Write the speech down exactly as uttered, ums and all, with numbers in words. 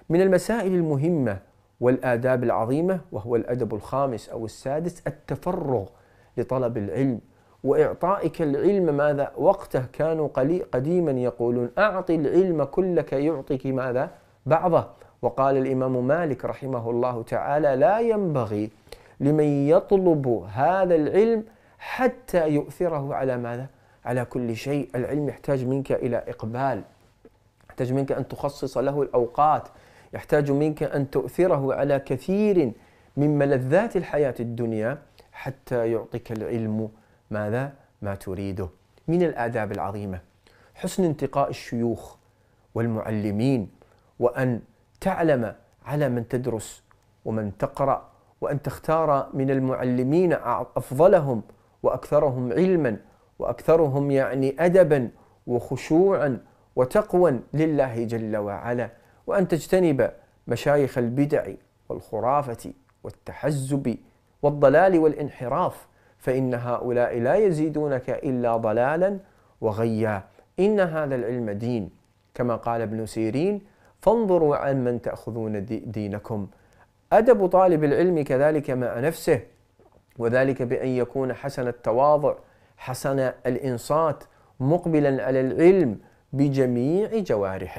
من المسائل المهمة والآداب العظيمة، وهو الأدب الخامس أو السادس، التفرغ لطلب العلم وإعطائك العلم ماذا وقته. كانوا قديما يقولون أعطي العلم كلك يعطيك ماذا بعضه. وقال الإمام مالك رحمه الله تعالى لا ينبغي لمن يطلب هذا العلم حتى يؤثره على ماذا على كل شيء. العلم يحتاج منك إلى إقبال، يحتاج منك أن تخصص له الأوقات، يحتاج منك أن تؤثره على كثير من ملذات الحياة الدنيا حتى يعطيك العلم ماذا ما تريده. من الآداب العظيمة حسن انتقاء الشيوخ والمعلمين، وأن تعلم على من تدرس ومن تقرأ، وأن تختار من المعلمين أفضلهم وأكثرهم علما وأكثرهم يعني أدبا وخشوعا وتقوى لله جل وعلا، وأن تجتنب مشايخ البدع والخرافة والتحزب والضلال والانحراف، فإن هؤلاء لا يزيدونك إلا ضلالا وغيا. إن هذا العلم دين، كما قال ابن سيرين فانظروا عن من تأخذون دينكم. أدب طالب العلم كذلك مع نفسه، وذلك بأن يكون حسن التواضع حسن الإنصات مقبلا على العلم بجميع جوارحه.